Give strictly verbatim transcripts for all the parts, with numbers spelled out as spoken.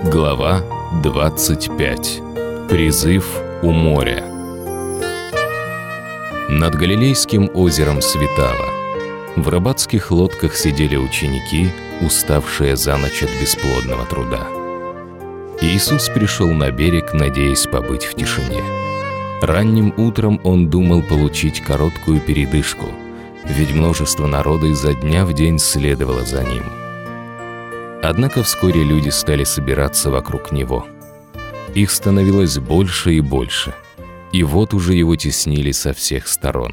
Глава двадцать пять. Призыв у моря. Над Галилейским озером светало. В рыбацких лодках сидели ученики, уставшие за ночь от бесплодного труда. Иисус пришел на берег, надеясь побыть в тишине. Ранним утром он думал получить короткую передышку, ведь множество народа изо дня в день следовало за ним. Однако вскоре люди стали собираться вокруг него. Их становилось больше и больше, и вот уже его теснили со всех сторон.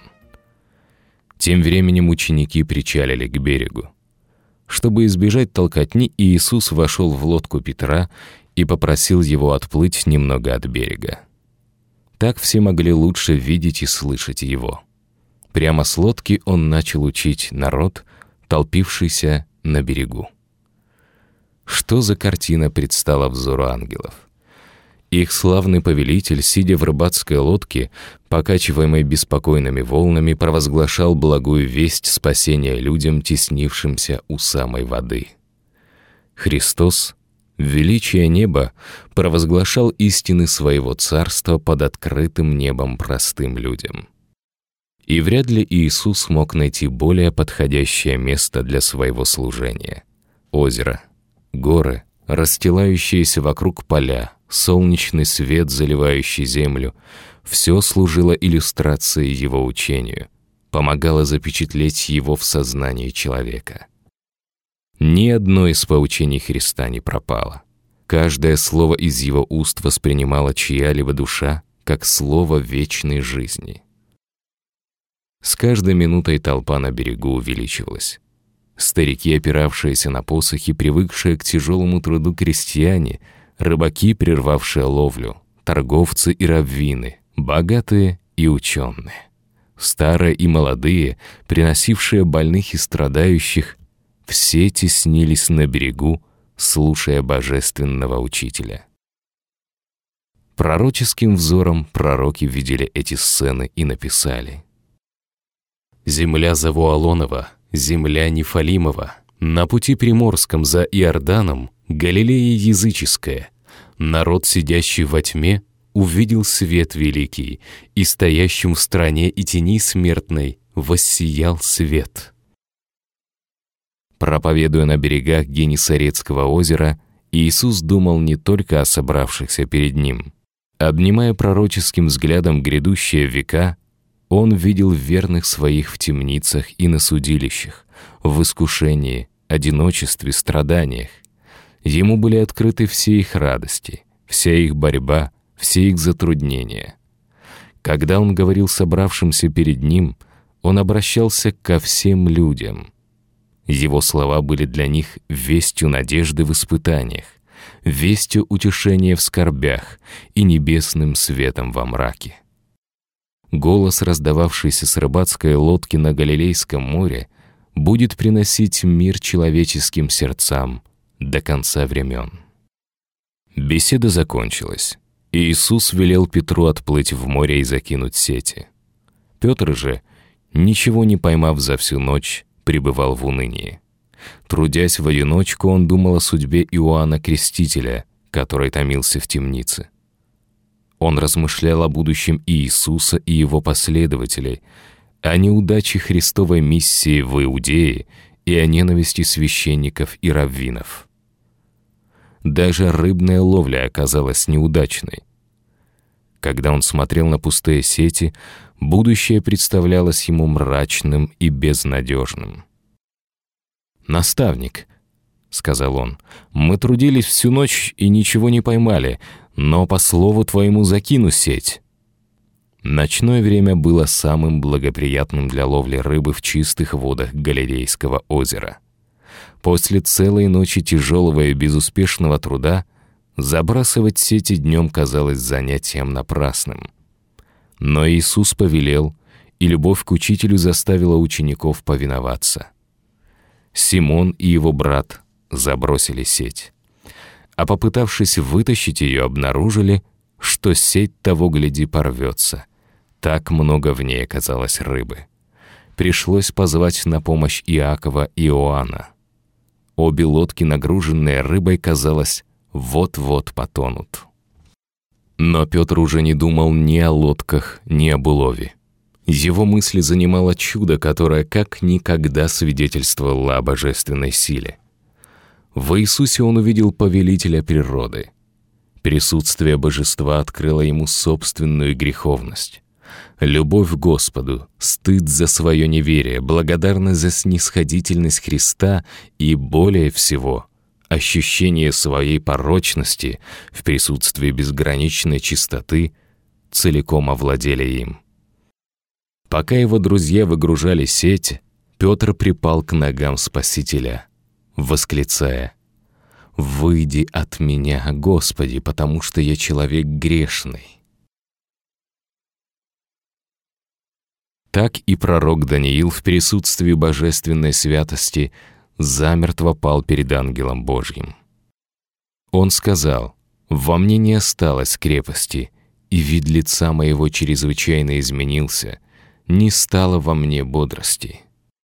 Тем временем ученики причалили к берегу. Чтобы избежать толкотни, Иисус вошел в лодку Петра и попросил его отплыть немного от берега. Так все могли лучше видеть и слышать его. Прямо с лодки он начал учить народ, толпившийся на берегу. Что за картина предстала взору ангелов? Их славный повелитель, сидя в рыбацкой лодке, покачиваемой беспокойными волнами, провозглашал благую весть спасения людям, теснившимся у самой воды. Христос, величие неба, провозглашал истины своего царства под открытым небом простым людям. И вряд ли Иисус мог найти более подходящее место для своего служения. Озеро, горы, расстилающиеся вокруг поля, солнечный свет, заливающий землю — все служило иллюстрацией его учению, помогало запечатлеть его в сознании человека. Ни одно из поучений Христа не пропало. Каждое слово из его уст воспринимала чья-либо душа как слово вечной жизни. С каждой минутой толпа на берегу увеличивалась. Старики, опиравшиеся на посохи, привыкшие к тяжелому труду крестьяне, рыбаки, прервавшие ловлю, торговцы и раввины, богатые и ученые, старые и молодые, приносившие больных и страдающих, все теснились на берегу, слушая божественного учителя. Пророческим взором пророки видели эти сцены и написали: «Земля Завуалонова, земля Нефалимова, на пути приморском за Иорданом Галилея языческая, народ, сидящий во тьме, увидел свет великий, и стоящим в стране и тени смертной воссиял свет». Проповедуя на берегах Генесарецкого озера, Иисус думал не только о собравшихся перед Ним. Обнимая пророческим взглядом грядущие века, Он видел верных своих в темницах и на судилищах, в искушении, одиночестве, страданиях. Ему были открыты все их радости, вся их борьба, все их затруднения. Когда Он говорил собравшимся перед Ним, Он обращался ко всем людям. Его слова были для них вестью надежды в испытаниях, вестью утешения в скорбях и небесным светом во мраке. Голос, раздававшийся с рыбацкой лодки на Галилейском море, будет приносить мир человеческим сердцам до конца времен. Беседа закончилась, и Иисус велел Петру отплыть в море и закинуть сети. Петр же, ничего не поймав за всю ночь, пребывал в унынии. Трудясь в одиночку, он думал о судьбе Иоанна Крестителя, который томился в темнице. Он размышлял о будущем Иисуса и его последователей, о неудаче Христовой миссии в Иудее и о ненависти священников и раввинов. Даже рыбная ловля оказалась неудачной. Когда он смотрел на пустые сети, будущее представлялось ему мрачным и безнадежным. «Наставник», — сказал он, — «мы трудились всю ночь и ничего не поймали, но по слову твоему закину сеть». Ночное время было самым благоприятным для ловли рыбы в чистых водах Галилейского озера. После целой ночи тяжелого и безуспешного труда забрасывать сети днем казалось занятием напрасным. Но Иисус повелел, и любовь к учителю заставила учеников повиноваться. Симон и его брат забросили сеть, а попытавшись вытащить ее, обнаружили, что сеть того гляди порвется. Так много в ней оказалось рыбы. Пришлось позвать на помощь Иакова и Иоанна. Обе лодки, нагруженные рыбой, казалось, вот-вот потонут. Но Петр уже не думал ни о лодках, ни об улове. Его мысли занимало чудо, которое как никогда свидетельствовало о божественной силе. В Иисусе он увидел повелителя природы. Присутствие божества открыло ему собственную греховность. Любовь к Господу, стыд за свое неверие, благодарность за снисходительность Христа и, более всего, ощущение своей порочности в присутствии безграничной чистоты целиком овладели им. Пока его друзья выгружали сеть, Петр припал к ногам Спасителя, восклицая: «Выйди от меня, Господи, потому что я человек грешный». Так и пророк Даниил в присутствии божественной святости замертво пал перед ангелом Божьим. Он сказал: «Во мне не осталось крепости, и вид лица моего чрезвычайно изменился, не стало во мне бодрости».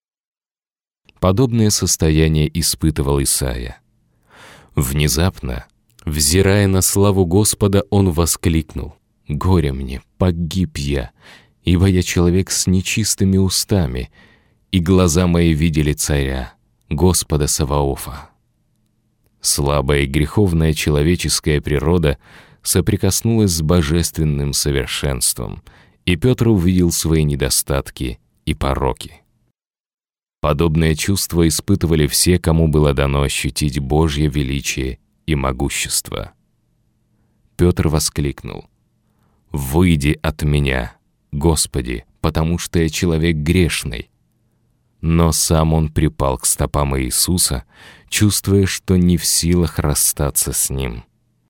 Подобное состояние испытывал Исаия. Внезапно, взирая на славу Господа, он воскликнул: «Горе мне, погиб я, ибо я человек с нечистыми устами, и глаза мои видели царя, Господа Саваофа». Слабая и греховная человеческая природа соприкоснулась с божественным совершенством, и Петр увидел свои недостатки и пороки. Подобное чувство испытывали все, кому было дано ощутить Божье величие и могущество. Петр воскликнул: «Выйди от меня, Господи, потому что я человек грешный». Но сам он припал к стопам Иисуса, чувствуя, что не в силах расстаться с Ним.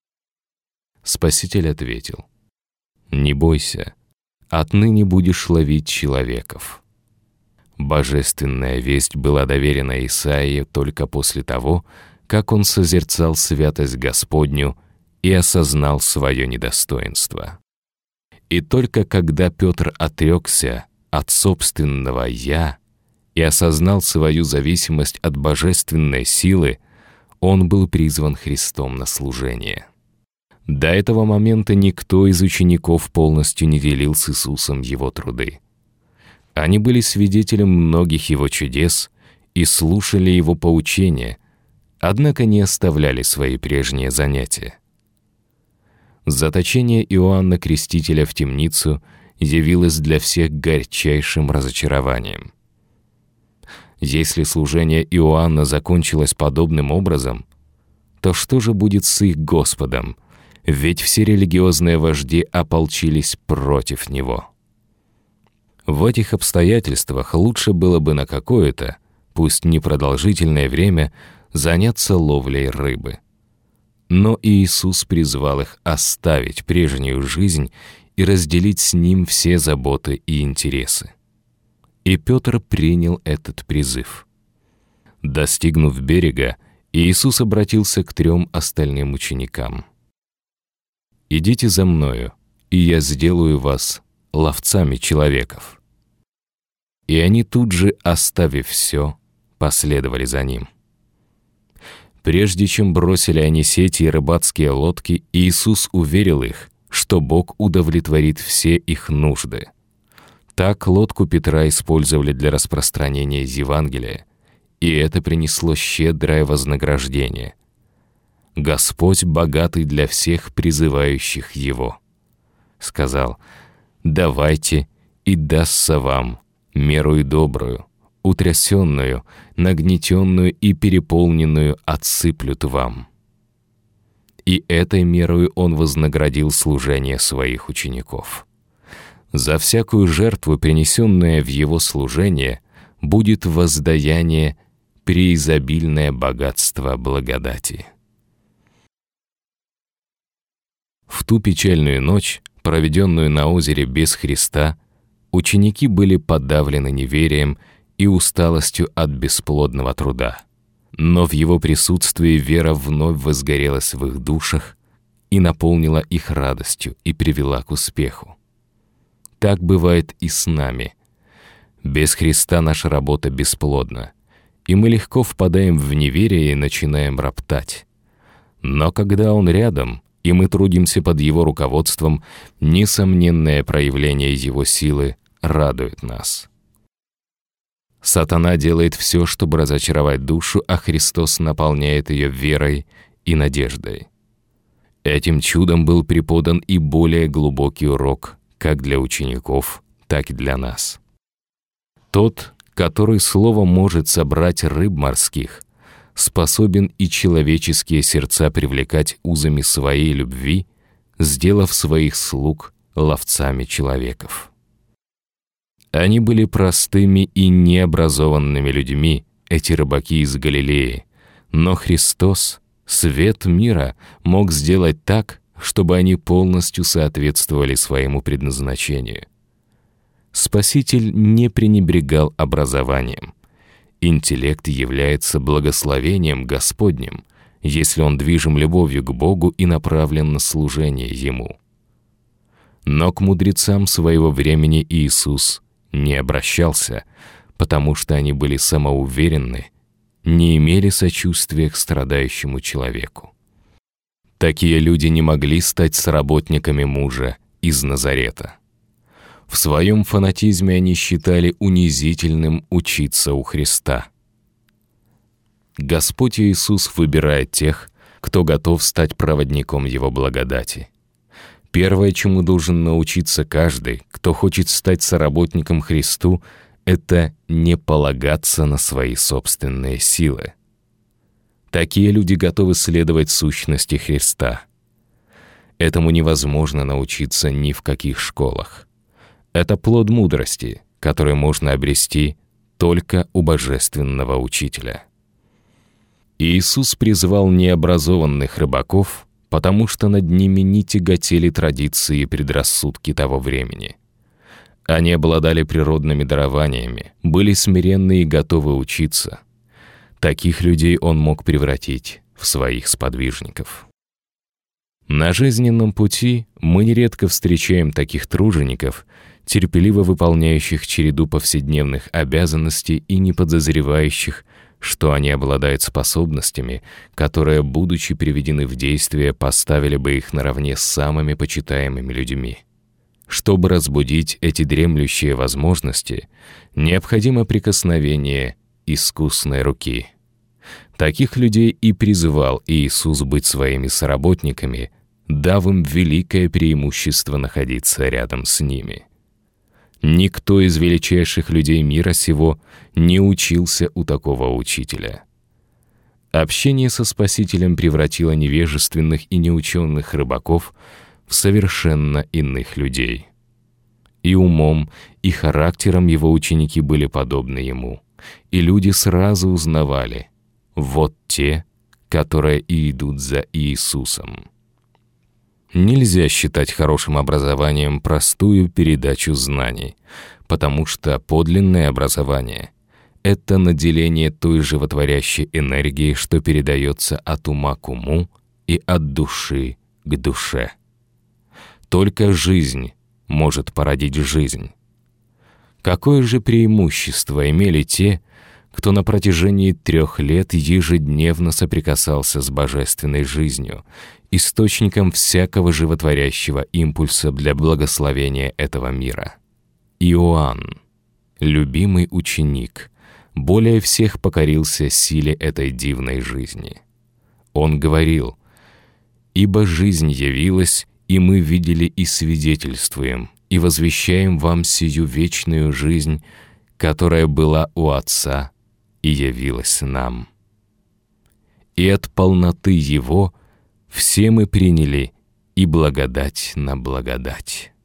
Спаситель ответил: «Не бойся, отныне будешь ловить человеков». Божественная весть была доверена Исаии только после того, как он созерцал святость Господню и осознал свое недостоинство. И только когда Петр отрекся от собственного «я» и осознал свою зависимость от божественной силы, он был призван Христом на служение. До этого момента никто из учеников полностью не делил с Иисусом его труды. Они были свидетелем многих его чудес и слушали его поучения, однако не оставляли свои прежние занятия. Заточение Иоанна Крестителя в темницу явилось для всех горчайшим разочарованием. Если служение Иоанна закончилось подобным образом, то что же будет с их Господом, ведь все религиозные вожди ополчились против него? В этих обстоятельствах лучше было бы на какое-то, пусть непродолжительное время, заняться ловлей рыбы. Но Иисус призвал их оставить прежнюю жизнь и разделить с Ним все заботы и интересы. И Петр принял этот призыв. Достигнув берега, Иисус обратился к трем остальным ученикам: «Идите за Мною, и я сделаю вас ловцами человеков». И они тут же, оставив все, последовали за Ним. Прежде чем бросили они сети и рыбацкие лодки, Иисус уверил их, что Бог удовлетворит все их нужды. Так лодку Петра использовали для распространения Евангелия, и это принесло щедрое вознаграждение. Господь богатый для всех призывающих Его. Сказал: «Давайте, и дастся вам мерою добрую, утрясенную, нагнетенную и переполненную отсыплют вам». И этой мерою Он вознаградил служение Своих учеников. За всякую жертву, принесенную в Его служение, будет воздаяние, преизобильное богатство благодати. В ту печальную ночь, проведенную на озере без Христа, ученики были подавлены неверием и усталостью от бесплодного труда. Но в Его присутствии вера вновь возгорелась в их душах и наполнила их радостью и привела к успеху. Так бывает и с нами. Без Христа наша работа бесплодна, и мы легко впадаем в неверие и начинаем роптать. Но когда Он рядом, и мы трудимся под Его руководством, несомненное проявление Его силы радует нас. Сатана делает все, чтобы разочаровать душу, а Христос наполняет ее верой и надеждой. Этим чудом был преподан и более глубокий урок как для учеников, так и для нас. Тот, который словом может собрать рыб морских, способен и человеческие сердца привлекать узами своей любви, сделав своих слуг ловцами человеков. Они были простыми и необразованными людьми, эти рыбаки из Галилеи, но Христос, свет мира, мог сделать так, чтобы они полностью соответствовали своему предназначению. Спаситель не пренебрегал образованием. Интеллект является благословением Господним, если он движим любовью к Богу и направлен на служение Ему. Но к мудрецам своего времени Иисус не обращался, потому что они были самоуверенны, не имели сочувствия к страдающему человеку. Такие люди не могли стать соработниками мужа из Назарета. В своем фанатизме они считали унизительным учиться у Христа. Господь Иисус выбирает тех, кто готов стать проводником Его благодати. Первое, чему должен научиться каждый, кто хочет стать соработником Христу, это не полагаться на свои собственные силы. Такие люди готовы следовать сущности Христа. Этому невозможно научиться ни в каких школах. Это плод мудрости, который можно обрести только у божественного учителя. Иисус призвал необразованных рыбаков, потому что над ними не тяготели традиции и предрассудки того времени. Они обладали природными дарованиями, были смиренны и готовы учиться. Таких людей Он мог превратить в своих сподвижников. На жизненном пути мы нередко встречаем таких тружеников, терпеливо выполняющих череду повседневных обязанностей и не подозревающих, что они обладают способностями, которые, будучи приведены в действие, поставили бы их наравне с самыми почитаемыми людьми. Чтобы разбудить эти дремлющие возможности, необходимо прикосновение искусной руки. Таких людей и призывал Иисус быть своими соработниками, дав им великое преимущество находиться рядом с ними. Никто из величайших людей мира сего не учился у такого учителя. Общение со Спасителем превратило невежественных и неученых рыбаков в совершенно иных людей. И умом, и характером его ученики были подобны ему, и люди сразу узнавали: вот те, которые и идут за Иисусом. Нельзя считать хорошим образованием простую передачу знаний, потому что подлинное образование — это наделение той животворящей энергией, что передается от ума к уму и от души к душе. Только жизнь может породить жизнь. Какое же преимущество имели те, кто на протяжении трех лет ежедневно соприкасался с божественной жизнью, источником всякого животворящего импульса для благословения этого мира? Иоанн, любимый ученик, более всех покорился силе этой дивной жизни. Он говорил: «Ибо жизнь явилась, и мы видели и свидетельствуем, и возвещаем вам сию вечную жизнь, которая была у Отца и явилась нам. И от полноты Его все мы приняли и благодать на благодать».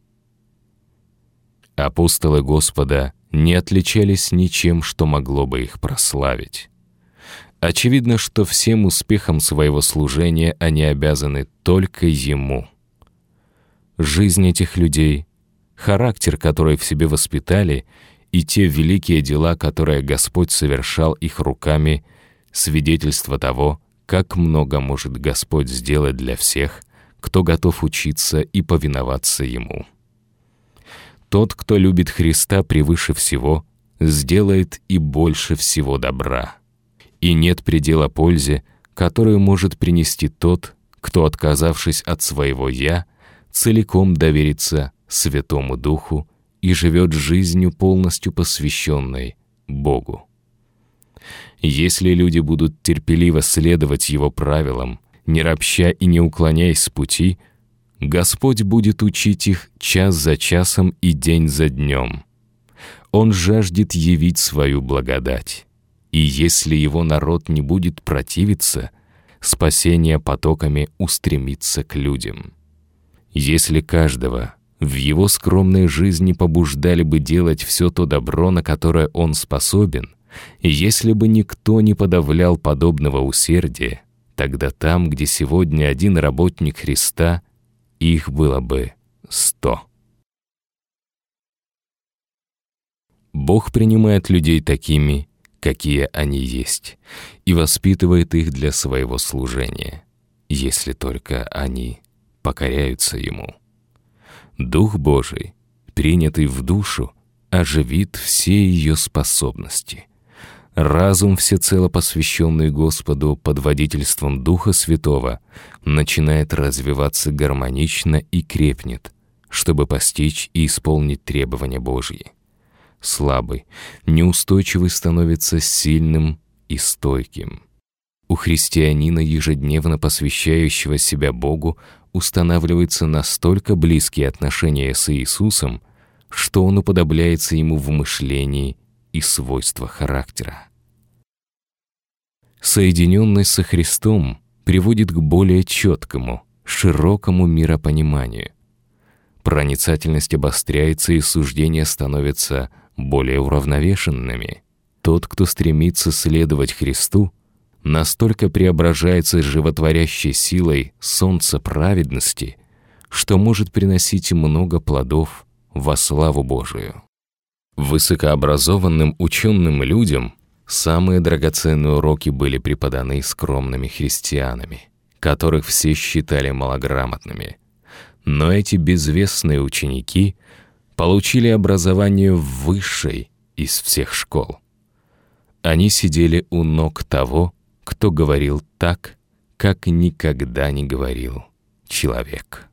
Апостолы Господа не отличались ничем, что могло бы их прославить. Очевидно, что всем успехом своего служения они обязаны только Ему. Жизнь этих людей, характер, который в себе воспитали, и те великие дела, которые Господь совершал их руками, свидетельство того, как много может Господь сделать для всех, кто готов учиться и повиноваться Ему. Тот, кто любит Христа превыше всего, сделает и больше всего добра. И нет предела пользе, которую может принести тот, кто, отказавшись от своего «я», целиком доверится Святому Духу и живет жизнью, полностью посвященной Богу. Если люди будут терпеливо следовать Его правилам, не ропща и не уклоняясь с пути, Господь будет учить их час за часом и день за днем. Он жаждет явить свою благодать. И если Его народ не будет противиться, спасение потоками устремится к людям. Если каждого в его скромной жизни побуждали бы делать все то добро, на которое он способен, и если бы никто не подавлял подобного усердия, тогда там, где сегодня один работник Христа, их было бы сто. Бог принимает людей такими, какие они есть, и воспитывает их для своего служения, если только они покоряются Ему. Дух Божий, принятый в душу, оживит все ее способности. Разум, всецело посвященный Господу под водительством Духа Святого, начинает развиваться гармонично и крепнет, чтобы постичь и исполнить требования Божьи. Слабый, неустойчивый становится сильным и стойким. У христианина, ежедневно посвящающего себя Богу, устанавливаются настолько близкие отношения с Иисусом, что он уподобляется Ему в мышлении и свойствах характера. Соединенность со Христом приводит к более четкому, широкому миропониманию. Проницательность обостряется, и суждения становятся более уравновешенными. Тот, кто стремится следовать Христу, настолько преображается животворящей силой солнца праведности, что может приносить много плодов во славу Божию. Высокообразованным ученым людям самые драгоценные уроки были преподаны скромными христианами, которых все считали малограмотными. Но эти безвестные ученики получили образование в высшей из всех школ. Они сидели у ног того, кто говорил так, как никогда не говорил человек.